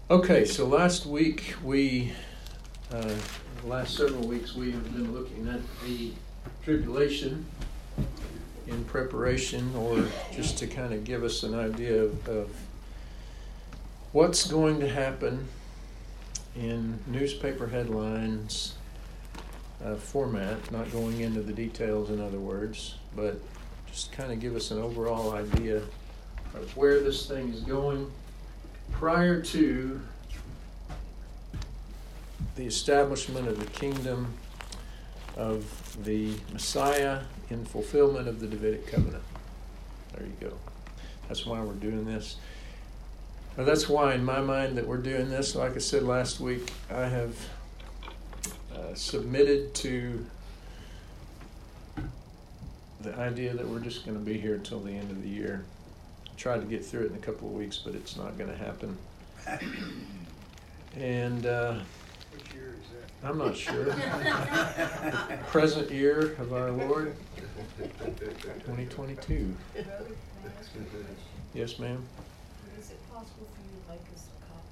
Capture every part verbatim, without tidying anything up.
Okay, so last week we, uh, the last several weeks we have been looking at the tribulation in preparation, or just to kind of give us an idea of, of what's going to happen in newspaper headlines uh, format, not going into the details in other words, but just kind of give us an overall idea of where this thing is going prior to the establishment of the kingdom of the Messiah in fulfillment of the Davidic covenant. There you go. That's why we're doing this. Now, that's why in my mind that we're doing this. Like I said last week, I have uh, submitted to the idea that we're just going to be here until the end of the year. Tried to get through it in a couple of weeks, but it's not going to happen. And uh, which year is that? I'm not sure. Present year of our Lord, twenty twenty-two. Yes, ma'am. Is it possible for you to make us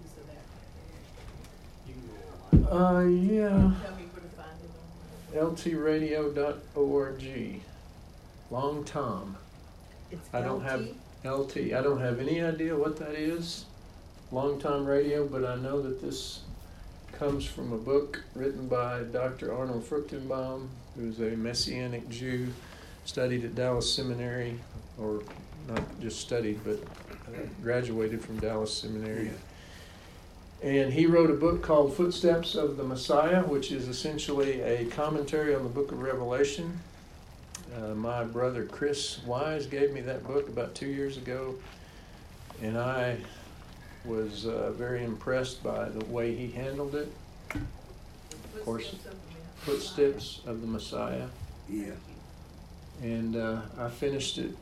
copies of that? Uh, yeah. Tell me where to find it on. L T radio dot org. Long Tom. It's I don't L T? have L T. I don't have any idea what that is. Long Time Radio, but I know that this comes from a book written by Doctor Arnold Fruchtenbaum, who's a Messianic Jew, studied at Dallas Seminary, or not just studied, but uh, graduated from Dallas Seminary. And he wrote a book called Footsteps of the Messiah, which is essentially a commentary on the book of Revelation. Uh, my brother Chris Wise gave me that book about two years ago, and I was uh, very impressed by the way he handled it. Of course, Footsteps of the Messiah. Yeah. And uh, I finished it,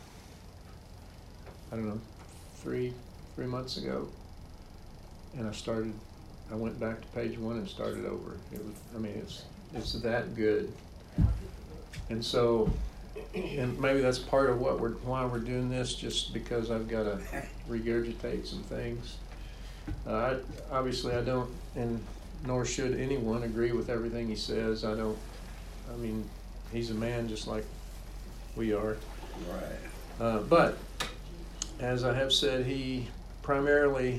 I don't know, three three months ago, and I started. I went back to page one and started over. It was, I mean, it's it's that good. And so, and maybe that's part of what we're, why we're doing this, just because I've got to regurgitate some things. Uh, I, obviously, I don't, and nor should anyone agree with everything he says. I don't, I mean, he's a man just like we are. Right. Uh, but, as I have said, he primarily,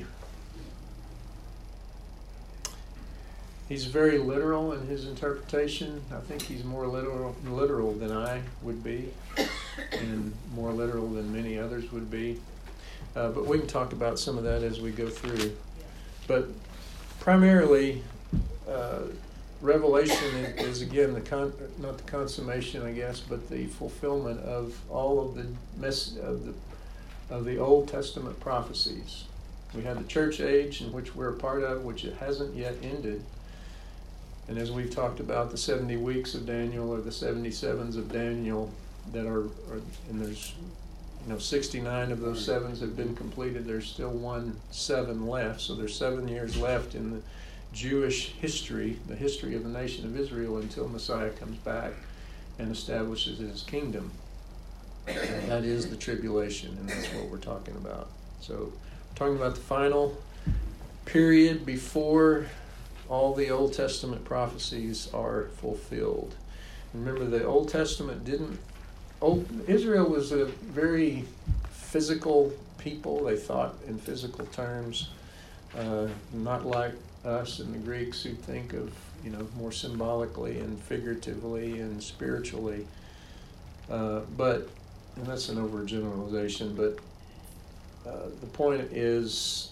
he's very literal in his interpretation. I think he's more literal, literal than I would be, and more literal than many others would be. Uh, but we can talk about some of that as we go through. But primarily, uh, Revelation is, is again the con- not the consummation, I guess, but the fulfillment of all of the mess of the of the Old Testament prophecies. We had the church age, in which we're a part of, which it hasn't yet ended. And as we've talked about, the seventy weeks of Daniel, or the seventy-sevens of Daniel, that are, are and there's, you know, sixty-nine of those sevens have been completed. There's still one seven left, so there's seven years left in the Jewish history, the history of the nation of Israel, until Messiah comes back and establishes his kingdom. And that is the tribulation, and that's what we're talking about. So we're talking about the final period before all the Old Testament prophecies are fulfilled. Remember, the Old Testament didn't... Old, Israel was a very physical people. They thought in physical terms, uh, not like us and the Greeks who think of, you know, more symbolically and figuratively and spiritually. Uh, but, and that's an overgeneralization, but uh, the point is,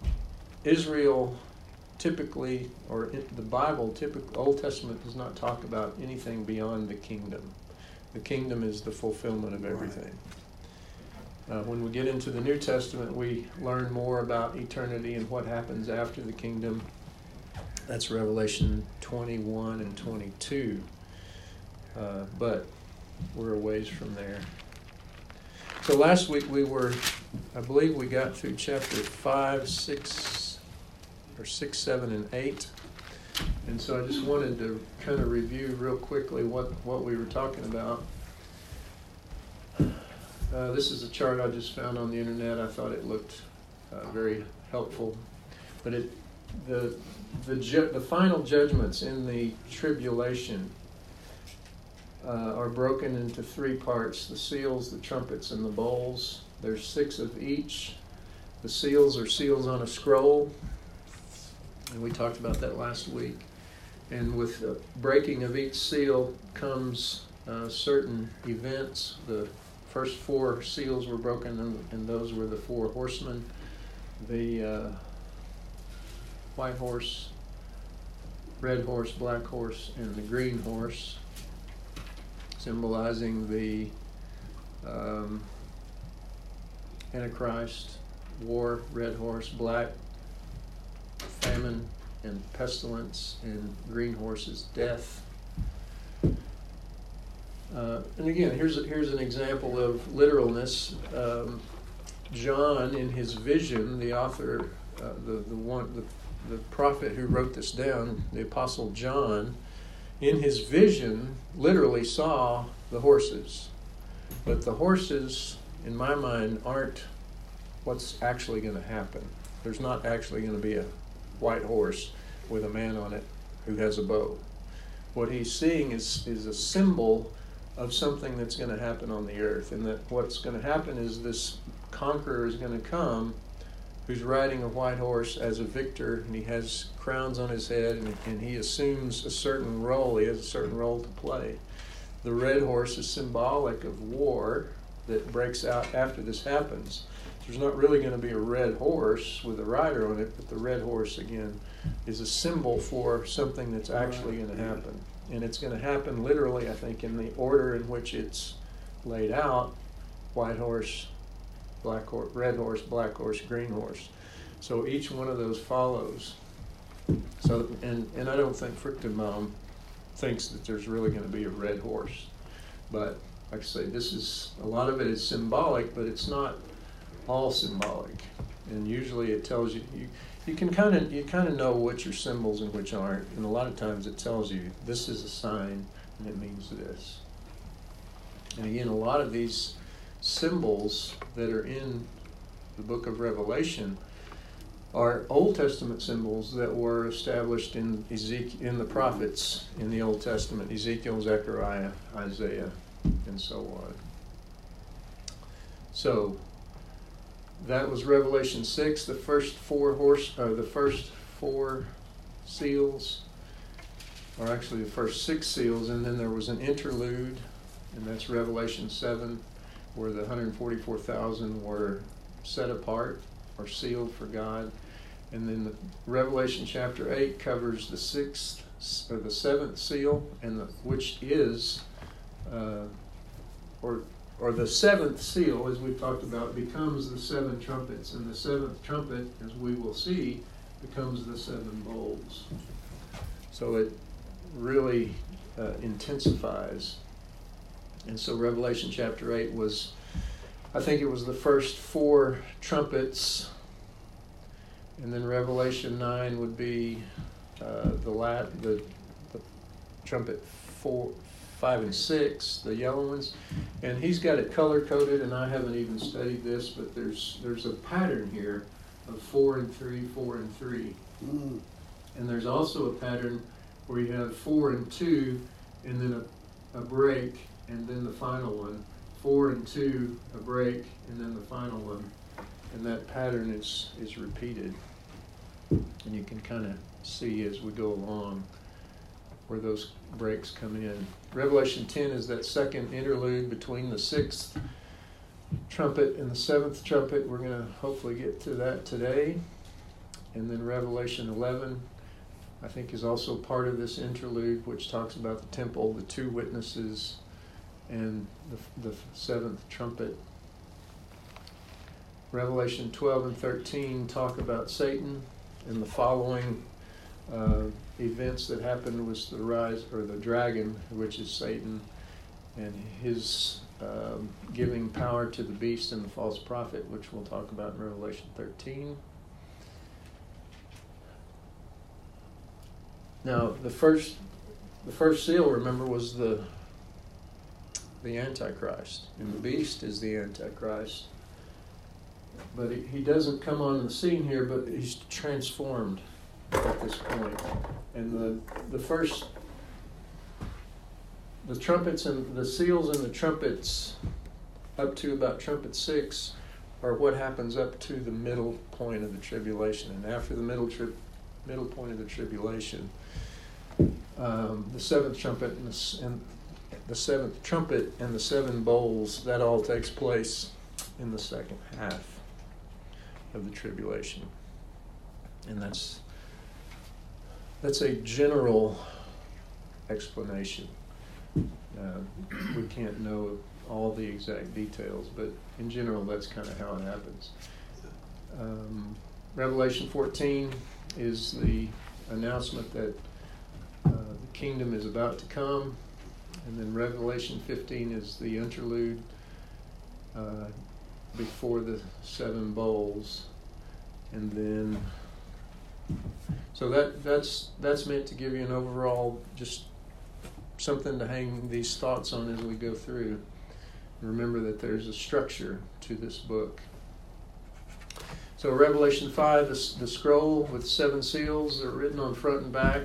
Israel typically, or it, the Bible, typically, Old Testament does not talk about anything beyond the kingdom. The kingdom is the fulfillment of everything. Uh, when we get into the New Testament, we learn more about eternity and what happens after the kingdom. That's Revelation twenty-one and twenty-two. Uh, but we're a ways from there. So last week we were, I believe we got through chapter five, six, or six, seven, and eight. And so I just wanted to kind of review real quickly what, what we were talking about. Uh, this is a chart I just found on the internet. I thought it looked uh, very helpful. But it, the the ju- the final judgments in the tribulation uh, are broken into three parts: the seals, the trumpets, and the bowls. There's six of each. The seals are seals on a scroll, and we talked about that last week. And with the breaking of each seal comes uh, certain events. The first four seals were broken, and, and those were the four horsemen. The uh, white horse, red horse, black horse, and the green horse, symbolizing the um, Antichrist, war, red horse, black, famine and pestilence, and green horse is death. Uh, and again, here's here's an example of literalness. Um, John, in his vision, the author, uh, the the one, the, the prophet who wrote this down, the Apostle John, in his vision, literally saw the horses. But the horses, in my mind, aren't what's actually going to happen. There's not actually going to be a white horse with a man on it who has a bow. What he's seeing is is a symbol of something that's going to happen on the earth, and that what's going to happen is this conqueror is going to come who's riding a white horse as a victor, and he has crowns on his head, and, and he assumes a certain role. He has a certain role to play. The red horse is symbolic of war that breaks out after this happens. There's not really going to be a red horse with a rider on it, but the red horse, again, is a symbol for something that's actually going to happen. And it's going to happen literally, I think, in the order in which it's laid out: white horse, black horse, red horse, black horse, green horse. So each one of those follows. So, and, and I don't think Fruchtenbaum thinks that there's really going to be a red horse. But like I say, this is, a lot of it is symbolic, but it's not all symbolic. And usually it tells you, you you can kind of you kind of know which are symbols and which aren't, and a lot of times it tells you this is a sign and it means this. And again, a lot of these symbols that are in the book of Revelation are Old Testament symbols that were established in Ezekiel, in the prophets in the Old Testament: Ezekiel, Zechariah, Isaiah, and so on. So that was Revelation six, the first four horse, or the first four seals, or actually the first six seals, and then there was an interlude, and that's Revelation seven, where the one hundred forty-four thousand were set apart or sealed for God. And then the Revelation chapter eight covers the sixth or the seventh seal, and the, which is, uh, or or the seventh seal, as we've talked about, becomes the seven trumpets, and the seventh trumpet, as we will see, becomes the seven bowls. So it really uh, intensifies. And so Revelation chapter eight was, I think it was the first four trumpets, and then Revelation nine would be uh, the, lat, the the trumpet four, five and six, the yellow ones, and he's got it color coded, and I haven't even studied this, but there's there's a pattern here of four and three, four and three, mm. and there's also a pattern where you have four and two, and then a, a break, and then the final one, four and two, a break, and then the final one, and that pattern is is repeated, and you can kind of see as we go along where those breaks come in. Revelation ten is that second interlude between the sixth trumpet and the seventh trumpet. We're going to hopefully get to that today. And then Revelation eleven, I think, is also part of this interlude, which talks about the temple, the two witnesses, and the, the seventh trumpet. Revelation twelve and thirteen talk about Satan, and the following uh, events that happened was the rise, or the dragon, which is Satan, and his um, giving power to the beast and the false prophet, which we'll talk about in Revelation thirteen. Now, the first, the first seal, remember, was the the Antichrist, and the beast is the Antichrist. but he, he doesn't come on the scene here, but he's transformed at this point. And the the first, the trumpets and the seals and the trumpets up to about trumpet six are what happens up to the middle point of the tribulation. And after the middle tri- middle point of the tribulation, um, the seventh trumpet and the, and the seventh trumpet and the seven bowls, that all takes place in the second half of the tribulation. And that's that's a general explanation. Uh, we can't know all the exact details, but in general, that's kind of how it happens. Um, Revelation fourteen is the announcement that uh, the kingdom is about to come, and then Revelation fifteen is the interlude uh, before the seven bowls, and then so that that's that's meant to give you an overall, just something to hang these thoughts on as we go through. Remember that there's a structure to this book. So Revelation five, the, the scroll with seven seals that are written on front and back.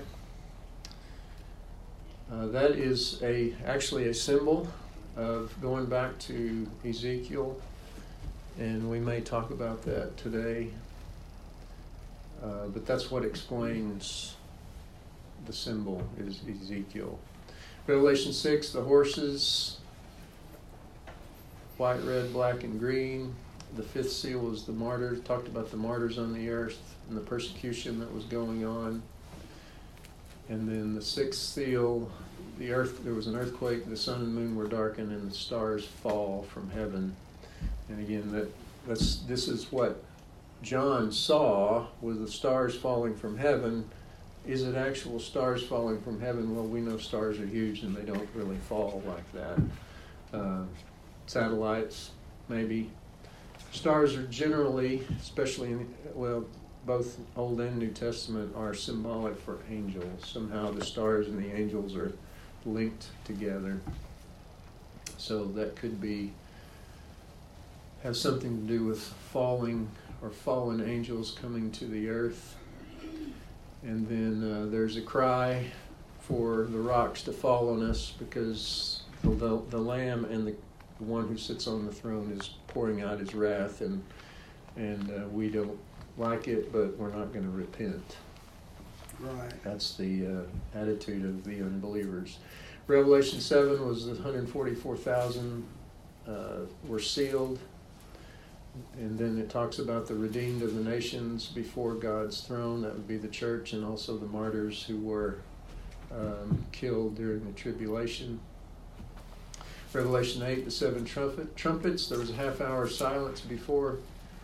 Uh, that is a actually a symbol of going back to Ezekiel, and we may talk about that today. Uh, but that's what explains the symbol, is Ezekiel. Revelation six, the horses, white, red, black, and green. The fifth seal was the martyrs. Talked about the martyrs on the earth and the persecution that was going on. And then the sixth seal, the earth. There was an earthquake. The sun and moon were darkened, and the stars fall from heaven. And again, that that's this is what John saw, was the stars falling from heaven. Is it actual stars falling from heaven? Well, we know stars are huge and they don't really fall like that. Uh, satellites, maybe. Stars are generally, especially in, well, both Old and New Testament, are symbolic for angels. Somehow the stars and the angels are linked together. So that could be, have something to do with falling or fallen angels coming to the earth. And then uh, there's a cry for the rocks to fall on us, because the, the Lamb and the, the one who sits on the throne is pouring out his wrath, and and uh, we don't like it, but we're not going to repent. Right. That's the uh, attitude of the unbelievers. Revelation seven was the one hundred forty-four thousand uh, were sealed. And then it talks about the redeemed of the nations before God's throne. That would be the church, and also the martyrs who were um, killed during the tribulation. Revelation eight, the seven trumpet, trumpets. There was a half hour silence before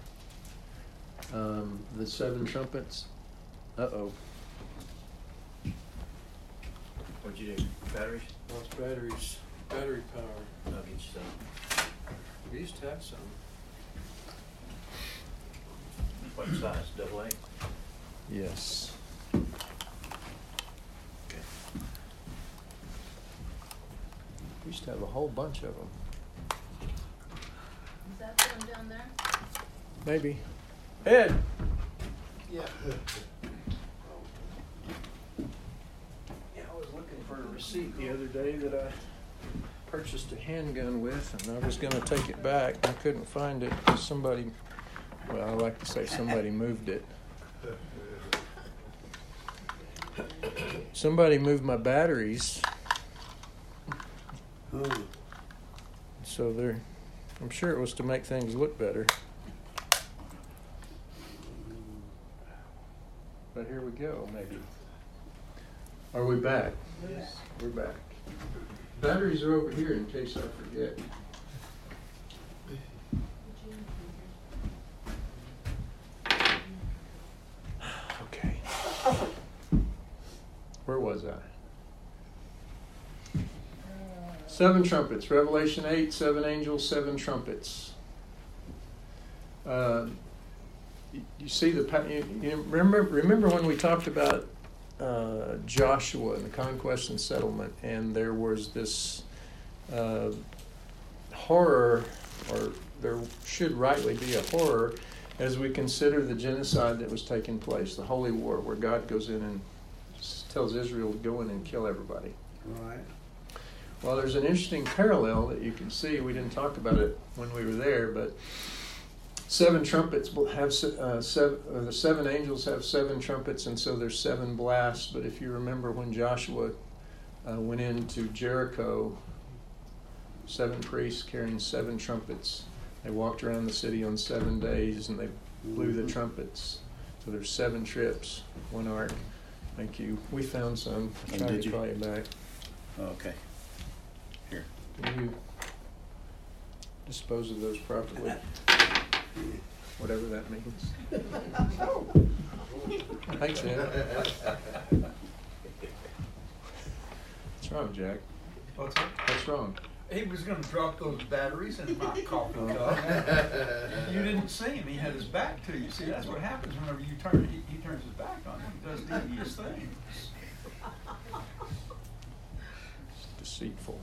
um, the seven trumpets. Uh-oh. What'd you do? Batteries? Lost batteries. Battery power. I'll get you some. We used to have some. What size? Double A? Yes. Okay. We used to have a whole bunch of them. Is that the one down there? Maybe. Ed! Yeah. Yeah, I was looking for a receipt the other day that I purchased a handgun with, and I was going to take it back. I couldn't find it. Somebody, well, I like to say somebody moved it. Somebody moved my batteries. Hmm. So they're, I'm sure it was to make things look better. But here we go, maybe. Are we back? Yes. We're back. Batteries are over here in case I forget. Okay. Where was I? Seven trumpets. Revelation eight, seven angels, seven trumpets. Uh, you, you see the, you, you remember, remember when we talked about uh, Joshua and the conquest and settlement, and there was this uh, horror, or there should rightly be a horror, as we consider the genocide that was taking place, the Holy War, where God goes in and s- tells Israel to go in and kill everybody. Right. Well, there's an interesting parallel that you can see. We didn't talk about it when we were there, but seven trumpets will have se- uh, seven. Uh, the seven angels have seven trumpets, and so there's seven blasts. But if you remember when Joshua uh, went into Jericho, seven priests carrying seven trumpets. They walked around the city on seven days, and they blew the trumpets. So there's seven trips, one ark. Thank you. We found some. I And tried did to you? call you back. Okay. Here. Can you dispose of those properly? Whatever that means. Thanks, Ed. What's wrong, Jack? What's that? What's wrong? He was gonna drop those batteries in my coffee Oh. cup. You didn't see him, he had his back to you. See, that's what happens whenever you turn, he, he turns his back on you, he does devious things. Deceitful.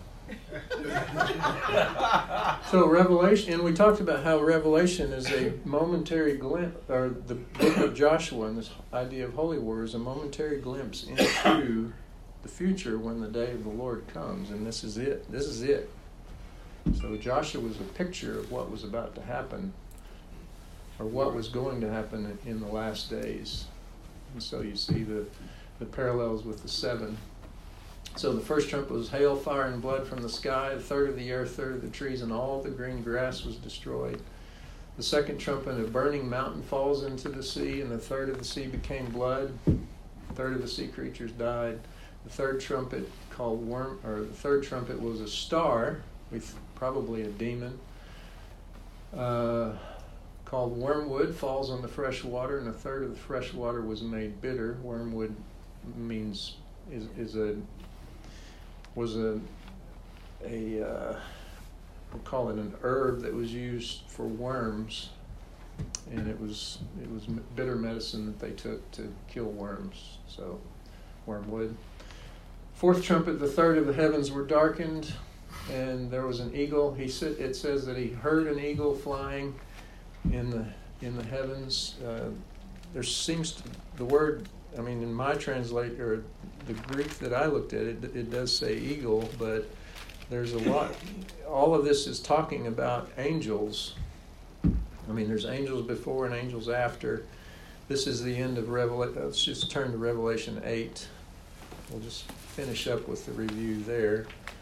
So Revelation, and we talked about how Revelation is a momentary glimpse, or the book of Joshua and this idea of holy war is a momentary glimpse into the future when the day of the Lord comes, and this is it. This is it. So Joshua was a picture of what was about to happen, or what was going to happen in the last days. And so you see the, the parallels with the seven. So the first trumpet was hail, fire, and blood from the sky. A third of the earth, a third of the trees, and all the green grass was destroyed. The second trumpet, a burning mountain falls into the sea, and a third of the sea became blood. A third of the sea creatures died. The third trumpet, called worm, or the third trumpet was a star, with probably a demon, uh, called wormwood, falls on the fresh water, and a third of the fresh water was made bitter. Wormwood means is is a was a a uh, we'll call it an herb that was used for worms, and it was it was bitter medicine that they took to kill worms. So, wormwood. Fourth trumpet, the third of the heavens were darkened, and there was an eagle. He said it says that he heard an eagle flying in the in the heavens. Uh, there seems to the word. I mean, in my translate or the Greek that I looked at, it it does say eagle, but there's a lot. All of this is talking about angels. I mean, there's angels before and angels after. This is the end of Revelation. Let's just turn to Revelation eight. We'll just finish up with the review there.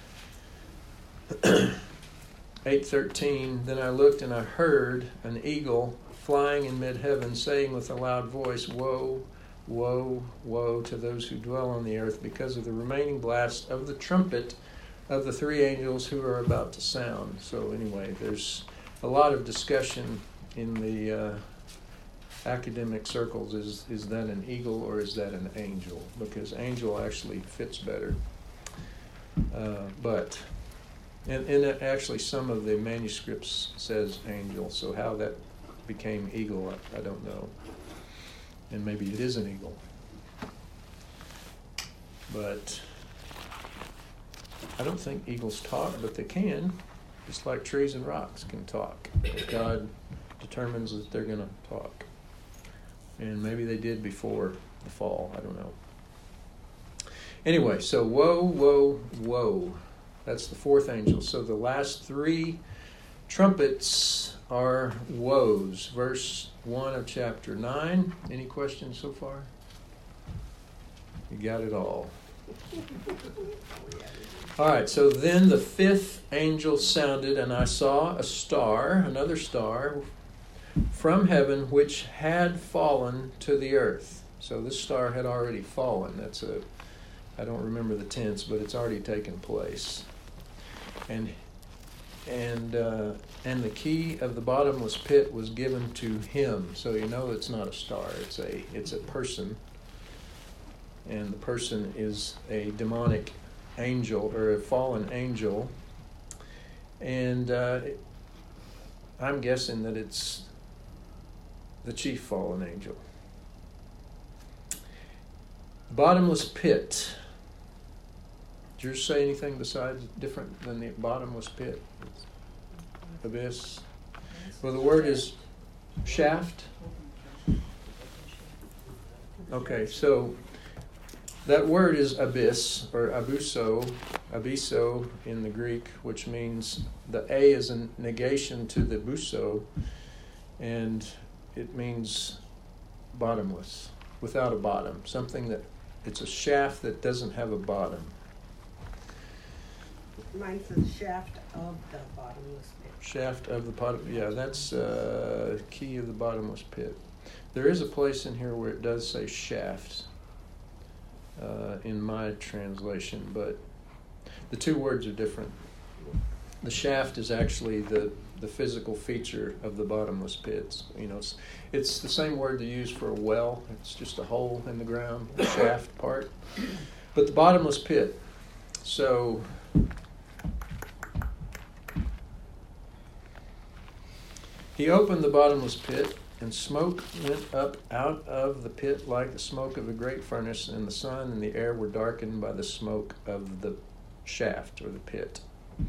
eight thirteen. Then I looked and I heard an eagle flying in mid-heaven, saying with a loud voice, "Woe, woe, woe to those who dwell on the earth, because of the remaining blast of the trumpet of the three angels who are about to sound." So anyway, there's a lot of discussion in the uh, academic circles. Is is that an eagle or is that an angel? Because angel actually fits better. Uh, but, and, and actually some of the manuscripts says angel, so how that became eagle, I, I don't know. And maybe it is an eagle. But I don't think eagles talk, but they can, just like trees and rocks can talk. If God determines that they're going to talk. And maybe they did before the fall, I don't know. Anyway, so woe, woe, woe. That's the fourth angel. So the last three trumpets are woes. Verse one of chapter nine. Any questions so far? You got it all. All right, so then the fifth angel sounded, and I saw a star, another star, from heaven, which had fallen to the earth. So this star had already fallen. That's a, I don't remember the tense, but it's already taken place. And and uh, and the key of the bottomless pit was given to him. So you know it's not a star. It's a it's a person. And the person is a demonic angel or a fallen angel. And uh, I'm guessing that it's the chief fallen angel. Bottomless pit. Did yours say anything besides different than the bottomless pit? Abyss. Well, the word is shaft. Okay, so that word is abyss, or abuso, abisso in the Greek, which means the A is a negation to the buso, and it means bottomless, without a bottom, something that, it's a shaft that doesn't have a bottom. Mine says shaft of the bottomless pit. Shaft of the bottom, yeah, that's uh, key of the bottomless pit. There is a place in here where it does say shaft uh, in my translation, but the two words are different. The shaft is actually the, the physical feature of the bottomless pits. You know, it's, it's the same word they use for a well. It's just a hole in the ground, the shaft part. But the bottomless pit. So he opened the bottomless pit, and smoke went up out of the pit like the smoke of a great furnace, and the sun and the air were darkened by the smoke of the shaft or the pit.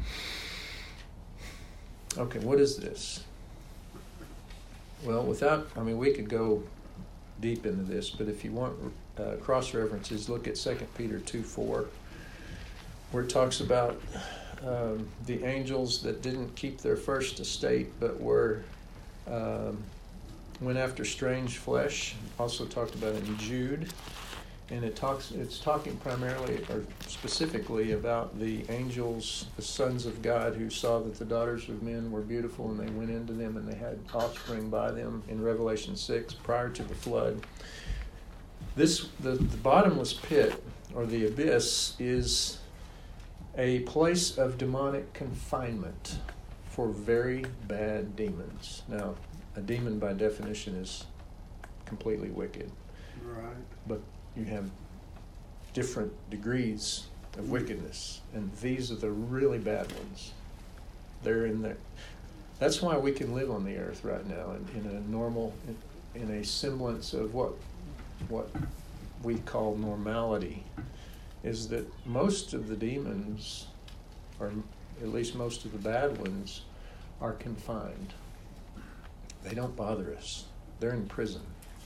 Okay, what is this? Well, without, I mean, we could go deep into this, but if you want uh, cross-references, look at Second Peter two four, where it talks about um, the angels that didn't keep their first estate, but were um, went after strange flesh. Also talked about in Jude, and it talks. It's talking primarily or specifically about the angels, the sons of God, who saw that the daughters of men were beautiful, and they went into them, and they had offspring by them. In Revelation six, prior to the flood. This the, the bottomless pit or the abyss is a place of demonic confinement for very bad demons. Now, a demon by definition is completely wicked. Right. But you have different degrees of wickedness, and these are the really bad ones. They're in there. That's why we can live on the earth right now in, in a normal, in, in a semblance of what what we call normality, is that most of the demons, or at least most of the bad ones, are confined. They don't bother us. They're in prison.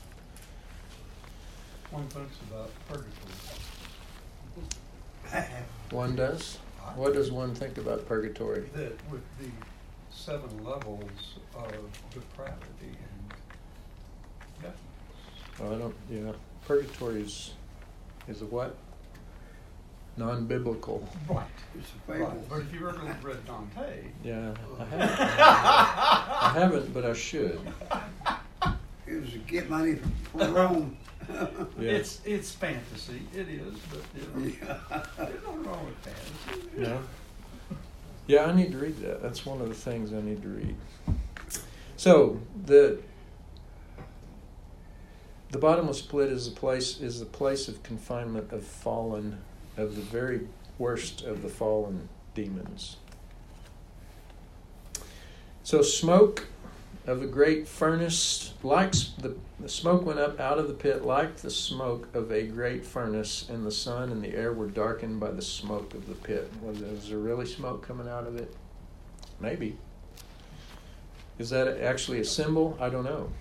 One thinks about purgatory. One does? What does one think about purgatory? That with the seven levels of depravity and death. Well, I don't, yeah. Purgatory is, is a what? Non-biblical. Right. It's a fable. Right. But if you ever read Dante, Yeah, I haven't. I haven't, but I should. It was to get money from Rome. Yeah. it's it's fantasy. It is, but you know, Yeah. there's nothing wrong with fantasy. No? Yeah, I need to read that. That's one of the things I need to read. So the the bottomless pit is a place is the place of confinement of fallen, of the very worst of the fallen demons. So smoke of the great furnace, like the, the smoke went up out of the pit like the smoke of a great furnace, and the sun and the air were darkened by the smoke of the pit. Was, was there really smoke coming out of it? Maybe. Is that actually a symbol? I don't know.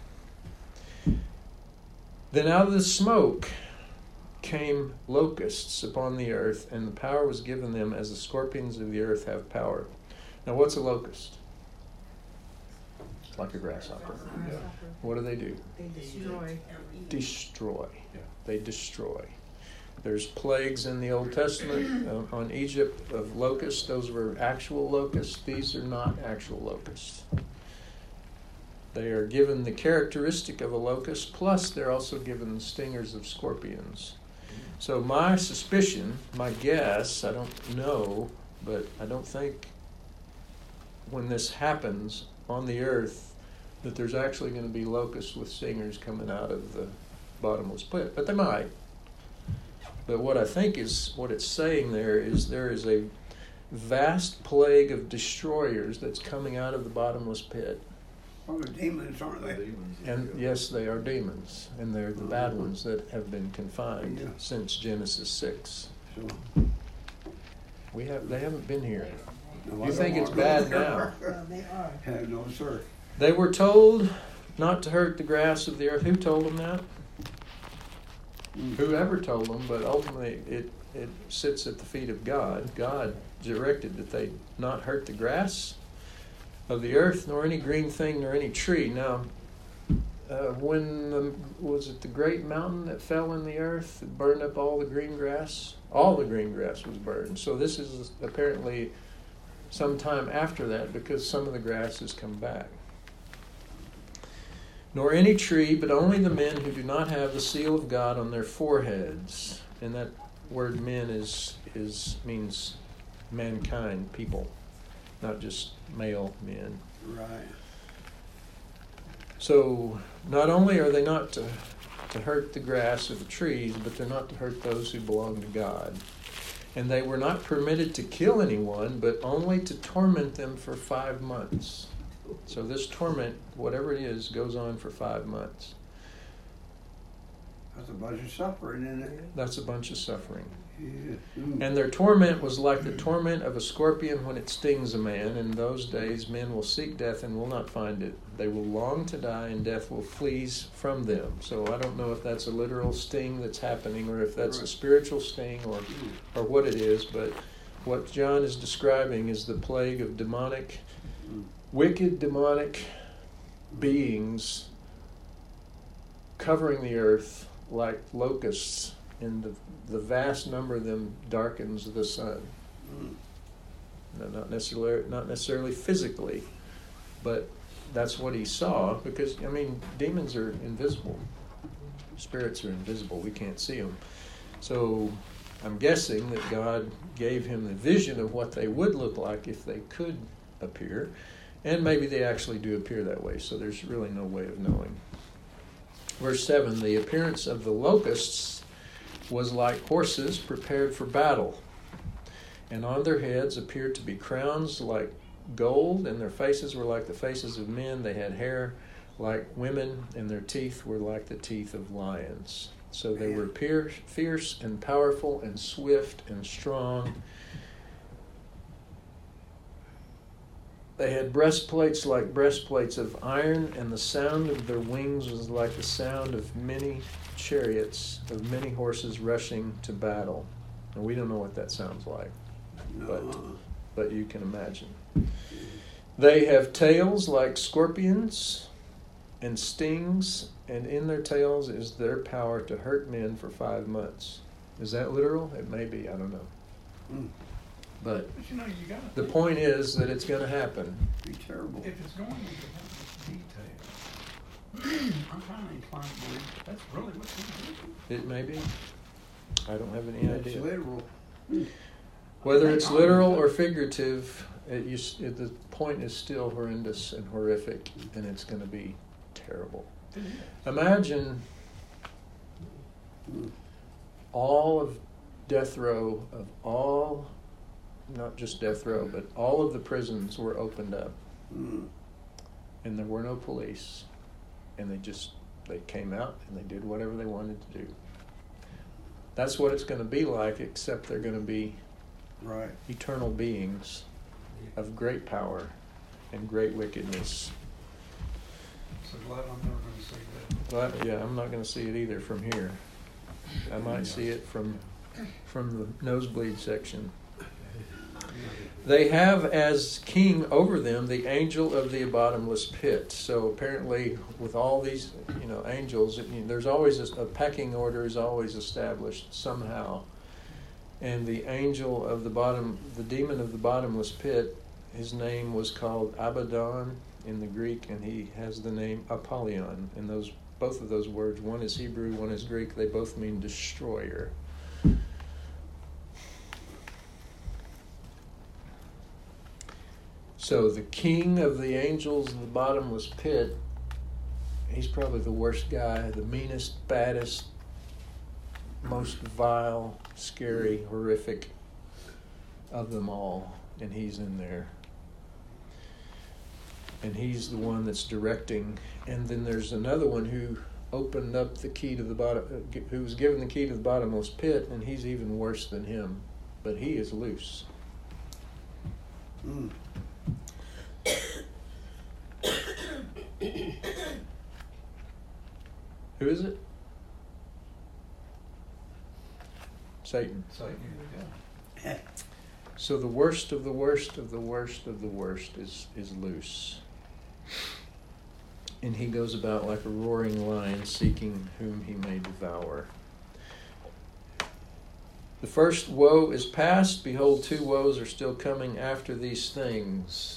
Then out of the smoke came locusts upon the earth, and the power was given them as the scorpions of the earth have power. Now, what's a locust? Like a grasshopper. Yeah. What do they do? They destroy. Destroy. They destroy. There's plagues in the Old Testament uh, on Egypt of locusts. Those were actual locusts. These are not actual locusts. They are given the characteristic of a locust, plus they're also given the stingers of scorpions. So my suspicion, my guess, I don't know, but I don't think when this happens on the earth that there's actually going to be locusts with stingers coming out of the bottomless pit. But they might. But what I think is, what it's saying there is there is a vast plague of destroyers that's coming out of the bottomless pit. Well, they're demons, aren't they? And yes, they are demons, and they're the bad ones that have been confined Yeah. since Genesis six. So, We have they haven't been here. no, I You think don't it's want bad them. now? Well, they are. Uh, No, sir. They were told not to hurt the grass of the earth. Who told them that? Mm. Whoever told them, but ultimately it, it sits at the feet of God. God directed that they not hurt the grass of the earth, nor any green thing, nor any tree. Now, uh, when the, was it the great mountain that fell in the earth that burned up all the green grass? All the green grass was burned. So this is apparently some time after that, because some of the grass has come back. Nor any tree, but only the men who do not have the seal of God on their foreheads. And that word men is is means mankind, people, not just male men. Right. So not only are they not to, to hurt the grass or the trees, but they're not to hurt those who belong to God. And they were not permitted to kill anyone, but only to torment them for five months. So this torment, whatever it is, goes on for five months. That's a bunch of suffering, isn't it? That's a bunch of suffering. Yeah. Mm. And their torment was like the torment of a scorpion when it stings a man. In those days, men will seek death and will not find it. They will long to die, and death will flee from them. So I don't know if that's a literal sting that's happening, or if that's a spiritual sting, or or what it is. But what John is describing is the plague of demonic, wicked demonic beings covering the earth like locusts, and the, the vast number of them darkens the sun. Mm. No, not necessarily, not necessarily physically, but that's what he saw, because, I mean, demons are invisible. Spirits are invisible. We can't see them. So I'm guessing that God gave him the vision of what they would look like if they could appear, and maybe they actually do appear that way, so there's really no way of knowing. Verse seven, the appearance of the locusts was like horses prepared for battle, and on their heads appeared to be crowns like gold, and their faces were like the faces of men. They had hair like women, and their teeth were like the teeth of lions. So they were pierce, fierce and powerful and swift and strong. They had breastplates like breastplates of iron, and the sound of their wings was like the sound of many chariots, of many horses rushing to battle. And we don't know what that sounds like, No. but but you can imagine. They have tails like scorpions and stings, and in their tails is their power to hurt men for five months. Is that literal? It may be, I don't know. Mm. But But you know, you gotta. the think, point is that it's going to happen. Be terrible. If it's going into that much detail, I'm kind of inclined to believe that's really what's going to do. It may be. I don't have any It's idea. literal. Whether it's literal or figurative, it, you, it, the point is still horrendous and horrific, and it's going to be terrible. Imagine Mm. all of death row, of all, not just death row, but all of the prisons were opened up, Mm. and there were no police, and they just, they came out and they did whatever they wanted to do. That's what it's going to be like, except they're going to be Right. eternal beings of great power and great wickedness. So glad I'm never going to say that. But yeah, I'm not going to see it either from here. I might see it from from the nosebleed section. They have as king over them the angel of the bottomless pit. So apparently, with all these, you know, angels, it, you know, there's always a, a pecking order is always established somehow. And the angel of the bottom, the demon of the bottomless pit, his name was called Abaddon in the Greek, and he has the name Apollyon. And those, both of those words, one is Hebrew, one is Greek. They both mean destroyer. So the king of the angels of the bottomless pit, he's probably the worst guy, the meanest, baddest, most vile, scary, horrific of them all, and he's in there. And he's the one that's directing. And then there's another one who opened up the key to the bottom, uh, who was given the key to the bottomless pit, and he's even worse than him, but he is loose. Mm. Who is it? Satan. Satan, yeah. So the worst of the worst of the worst of the worst is, is loose. And he goes about like a roaring lion, seeking whom he may devour. The first woe is past. Behold, two woes are still coming after these things.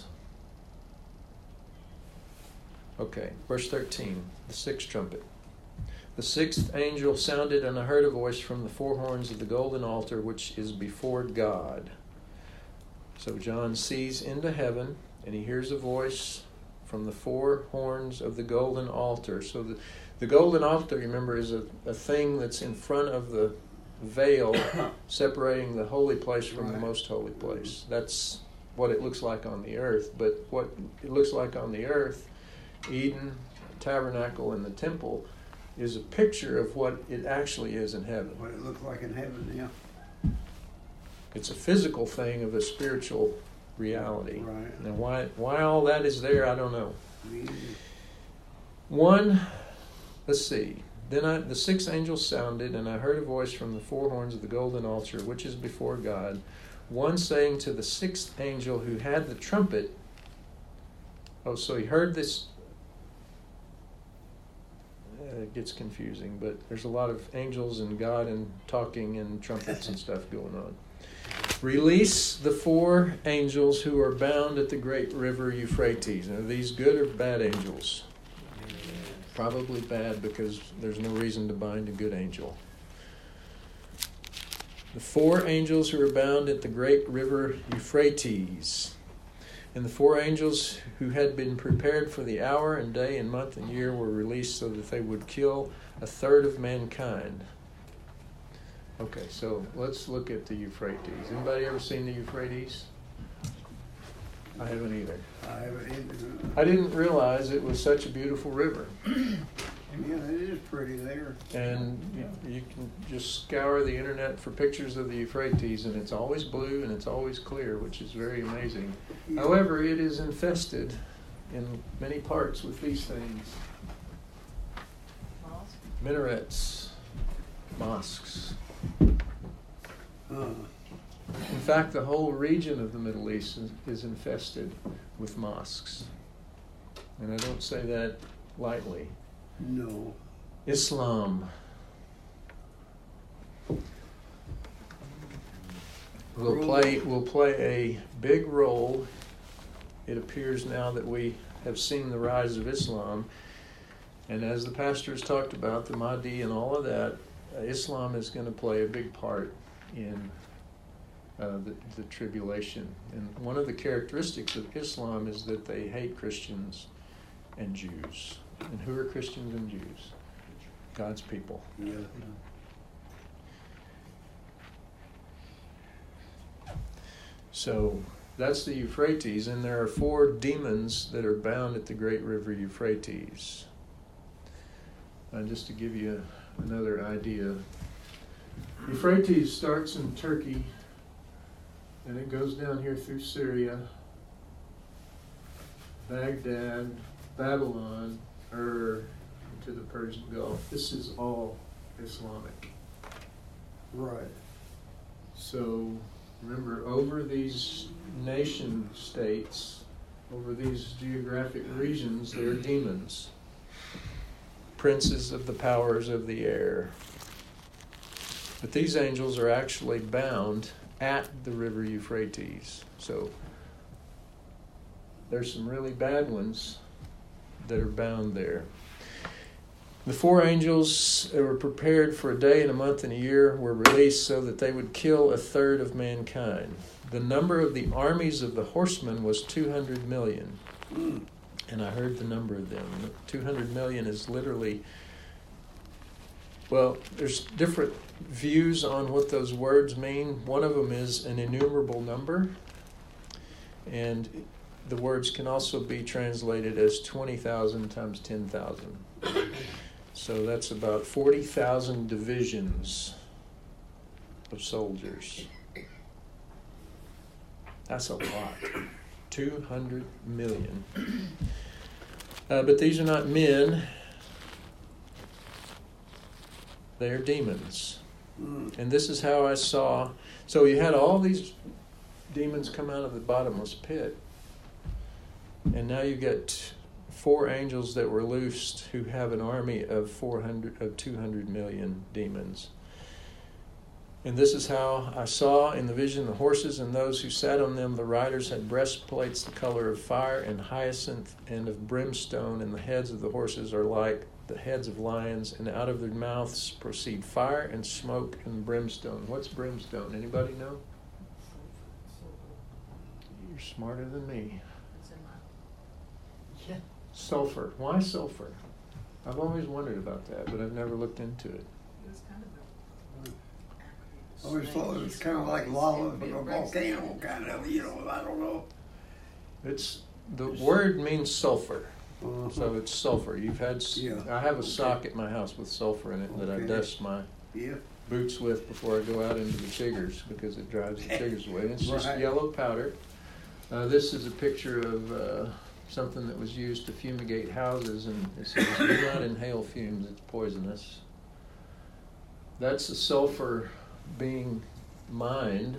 Okay, verse thirteen, the sixth trumpet. The sixth angel sounded, and I heard a voice from the four horns of the golden altar, which is before God. So John sees into heaven, and he hears a voice from the four horns of the golden altar. So the, the golden altar, remember, is a, a thing that's in front of the veil separating the holy place from the most holy place. That's what it looks like on the earth. But what it looks like on the earth, Eden, tabernacle, and the temple, is a picture of what it actually is in heaven. What it looked like in heaven, yeah. It's a physical thing of a spiritual reality. Right. Now, why why all that is there, I don't know. Me either. One, let's see. Then I, the sixth angel sounded, and I heard a voice from the four horns of the golden altar, which is before God, one saying to the sixth angel who had the trumpet. Oh, so he heard this. Uh, it gets confusing, but there's a lot of angels and God and talking and trumpets and stuff going on. Release the four angels who are bound at the great river Euphrates. Are these good or bad angels? Probably bad, because there's no reason to bind a good angel. The four angels who are bound at the great river Euphrates. And the four angels who had been prepared for the hour and day and month and year were released so that they would kill a third of mankind. Okay, so let's look at the Euphrates. Anybody ever seen the Euphrates? I haven't either. I haven't either. I didn't realize it was such a beautiful river. Yeah, it is pretty there. And you, you can just scour the internet for pictures of the Euphrates, and it's always blue and it's always clear, which is very amazing. Yeah. However, it is infested in many parts with these things. Mosque? Minarets, mosques. Uh, In fact, the whole region of the Middle East is, is infested with mosques. And I don't say that lightly. no. Islam. Will play will play a big role. It appears now that we have seen the rise of Islam, and as the pastor has talked about, the Mahdi and all of that, uh, Islam is going to play a big part in uh, the, the tribulation. And one of the characteristics of Islam is that they hate Christians and Jews. And who are Christians and Jews? God's people. Yeah. So that's the Euphrates, and there are four demons that are bound at the great river Euphrates. Uh, just to give you another idea, Euphrates starts in Turkey, and it goes down here through Syria, Baghdad, Babylon, Ur, to the Persian Gulf. This is all Islamic. Right. So remember, over these nation states, over these geographic regions, there are demons, princes of the powers of the air. But these angels are actually bound at the river Euphrates. So there's some really bad ones that are bound there. The four angels that were prepared for a day and a month and a year were released so that they would kill a third of mankind. The number of the armies of the horsemen was two hundred million. Mm. And I heard the number of them. two hundred million is literally, well, there's different views on what those words mean. One of them is an innumerable number. And the words can also be translated as twenty thousand times ten thousand. So that's about forty thousand divisions of soldiers. That's a lot. two hundred million. Uh, but these are not men. They're demons. Mm. And this is how I saw. So you had all these demons come out of the bottomless pit. And now you've got four angels that were loosed who have an army of four hundred of two hundred million demons. And this is how I saw in the vision the horses and those who sat on them. The riders had breastplates the color of fire and hyacinth and of brimstone, and the heads of the horses are like the heads of lions, and out of their mouths proceed fire and smoke and brimstone. What's brimstone? Anybody know? You're smarter than me. It's in my, Yeah. Sulfur. Why sulfur? I've always wondered about that, but I've never looked into it. it was kind of a. I always thought it was kind of like lava from a volcano, kind of, you know, I don't know. It's the word means sulfur, Uh-huh. so it's sulfur. You've had. s- Yeah. I have a sock at my house with sulfur in it that I Okay. dust my Yeah, boots with before I go out into the chiggers because it drives the chiggers away. And it's just Right. yellow powder. Uh, this is a picture of uh, something that was used to fumigate houses, and it says, "Do not inhale fumes; it's poisonous." That's the sulfur being mined.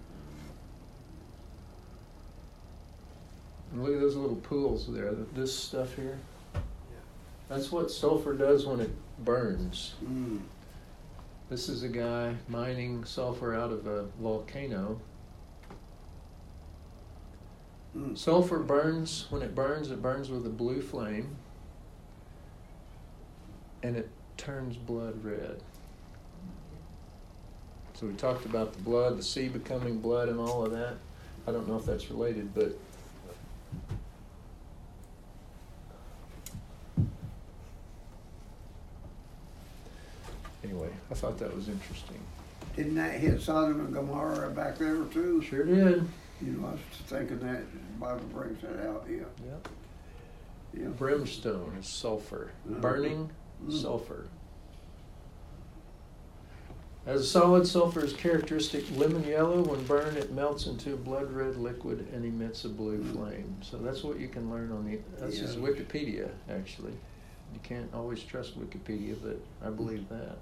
And look at those little pools there. This stuff here. That's what sulfur does when it burns. mm, This is a guy mining sulfur out of a volcano. mm. Sulfur burns, when it burns, it burns with a blue flame, and it turns blood red. So we talked about the blood, the sea becoming blood and all of that. I don't know if that's related, but anyway, I thought that was interesting. Didn't that hit Sodom and Gomorrah back there too? Sure did. You know, I was thinking that, the Bible brings that out, yeah, Yep. yeah. Brimstone is sulfur. Mhm. Burning Mm. sulfur. As a solid, sulfur is characteristic lemon yellow. When burned, it melts into a blood red liquid and emits a blue flame. So that's what you can learn on the. That's just Yeah. Wikipedia, actually. You can't always trust Wikipedia, but I believe that.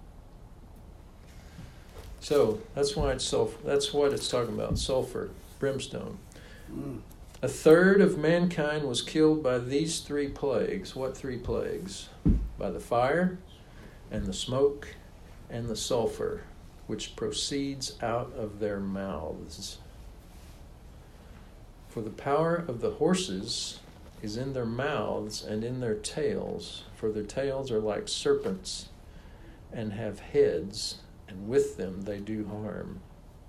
So that's why it's sulfur. That's what it's talking about: sulfur, brimstone. Mm. A third of mankind was killed by these three plagues. What three plagues? By the fire, and the smoke, and the sulfur, which proceeds out of their mouths. For the power of the horses is in their mouths and in their tails, for their tails are like serpents and have heads, and with them they do harm.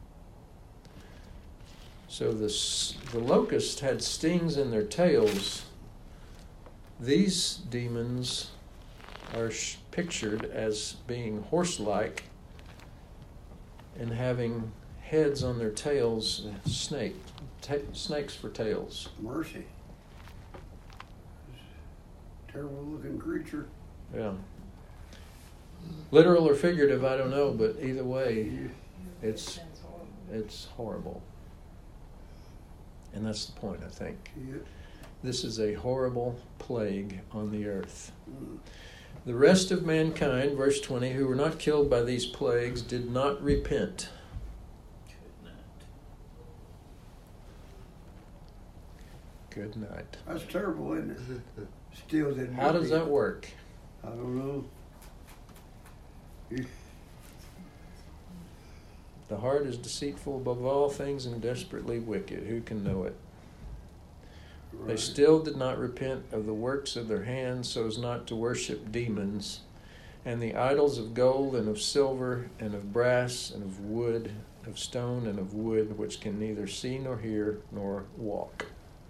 So the, s- the locust had stings in their tails. These demons are sh- pictured as being horse-like and having heads on their tails, snake, ta- snakes for tails. Mercy. Terrible looking creature. Yeah. Literal or figurative, I don't know, but either way, it's Sounds horrible. it's horrible. And that's the point, I think. Yeah. This is a horrible plague on the earth. Mm. The rest of mankind, verse twenty, who were not killed by these plagues, did not repent. Could not. Good night. That's terrible, isn't it? Still didn't. How does that repent. work? I don't know. The heart is deceitful above all things and desperately wicked. Who can know it? They Right. still did not repent of the works of their hands so as not to worship demons and the idols of gold and of silver and of brass and of wood, of stone and of wood, which can neither see nor hear nor walk.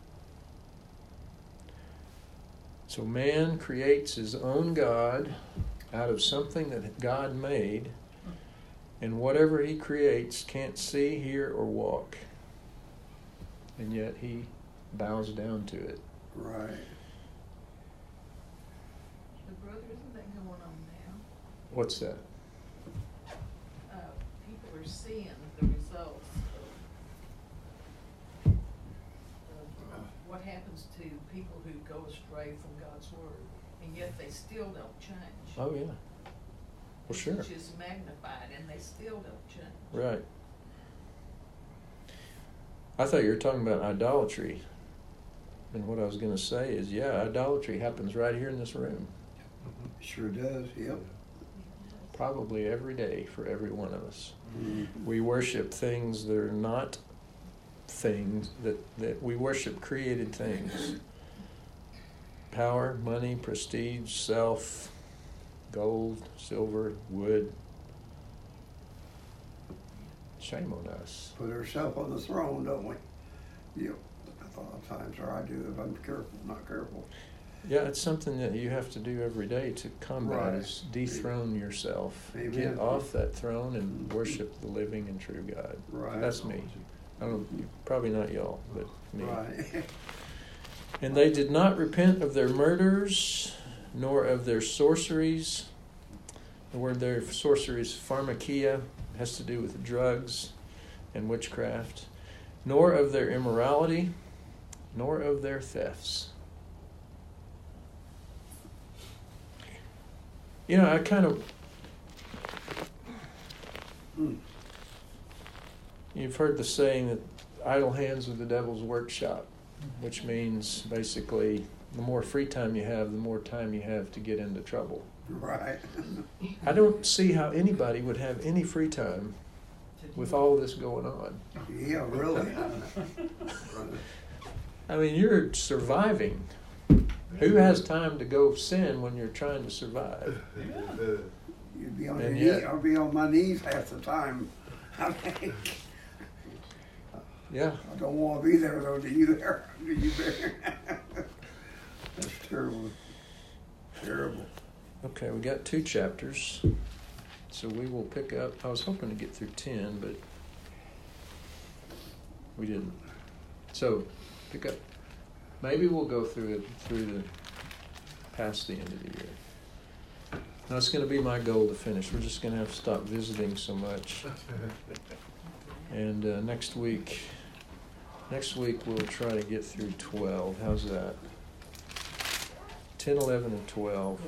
So man creates his own God out of something that God made, and whatever he creates can't see, hear, or walk. And yet he bows down to it. Right. But brother, isn't that going on now? What's that? Uh, people are seeing the results of, of uh, what happens to people who go astray from God's word, and yet they still don't change. Oh, yeah. Well, sure. Which is magnified, and they still don't change. Right. I thought you were talking about idolatry. And what I was going to say is, yeah, idolatry happens right here in this room. Sure does, yep. Probably every day for every one of us. Mm-hmm. We worship things that are not things, that, that we worship created things. Power, money, prestige, self, gold, silver, wood. Shame on us. Put ourselves on the throne, don't we? Yep. A lot of times, or I do if I'm careful, not careful. Yeah, it's something that you have to do every day to combat, Right. is dethrone yourself. Amen. Get off that throne and worship the living and true God. Right. That's me. I don't, probably not y'all, but me. Right. And they did not repent of their murders, nor of their sorceries. The word there, sorceries, pharmakia, has to do with drugs and witchcraft. Nor of their immorality, nor of their thefts. You know, I kind of... Hmm. You've heard the saying that idle hands are the devil's workshop, which means basically the more free time you have, the more time you have to get into trouble. Right. I don't see how anybody would have any free time with all this going on. Yeah, really. I mean, you're surviving. Who has time to go sin when you're trying to survive? You'd be on your And knee, yet- I'll be on my knees half the time. I mean, Yeah. I don't want to be there though. Do you there? Do you there? That's terrible. Terrible. Okay, we got two chapters. So we will pick up. I was hoping to get through ten, but we didn't. So pick up. Maybe we'll go through it through the past the end of the year. Now it's going to be my goal to finish. We're just going to have to stop visiting so much. And uh, next week, next week we'll try to get through twelve. How's that? ten, eleven, and twelve.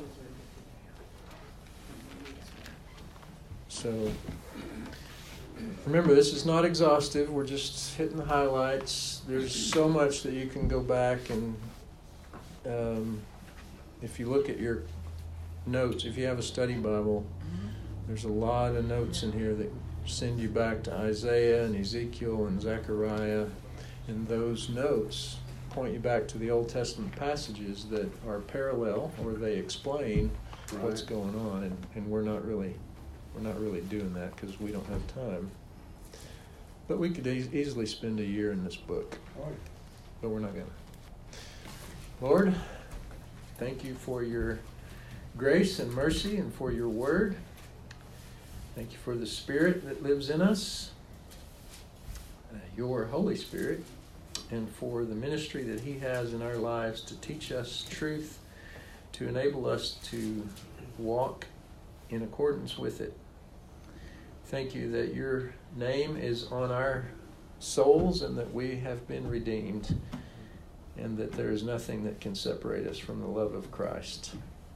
So remember, this is not exhaustive. We're just hitting the highlights. There's so much that you can go back and um, if you look at your notes, if you have a study Bible, there's a lot of notes in here that send you back to Isaiah and Ezekiel and Zechariah, and those notes point you back to the Old Testament passages that are parallel or they explain what's Right. going on, and, and we're not really we're not really doing that because we don't have time. But we could e- easily spend a year in this book, but we're not going to. Lord, thank you for your grace and mercy and for your word. Thank you for the Spirit that lives in us, uh, your Holy Spirit, and for the ministry that he has in our lives to teach us truth, to enable us to walk in accordance with it. Thank you that your name is on our souls and that we have been redeemed, and that there is nothing that can separate us from the love of Christ.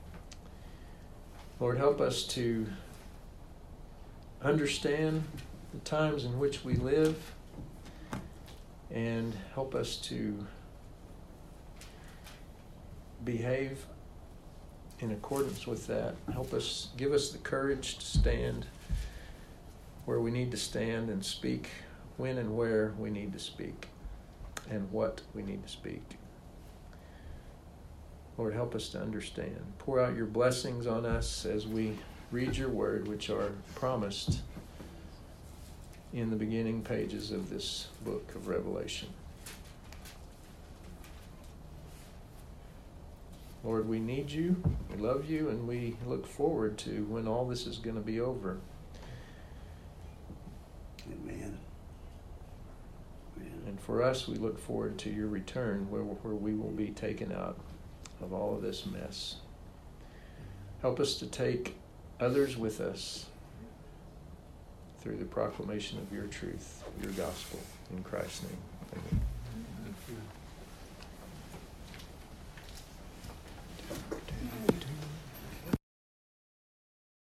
Lord, help us to understand the times in which we live, and help us to behave in accordance with that. Help us, give us the courage to stand where we need to stand and speak when and where we need to speak and what we need to speak. Lord, help us to understand. Pour out your blessings on us as we read your word, which are promised in the beginning pages of this book of Revelation. Lord, we need you, we love you, and we look forward to when all this is going to be over. Amen. Amen. And for us, we look forward to your return, where, where we will be taken out of all of this mess. Help us to take others with us through the proclamation of your truth, your gospel. In Christ's name, amen.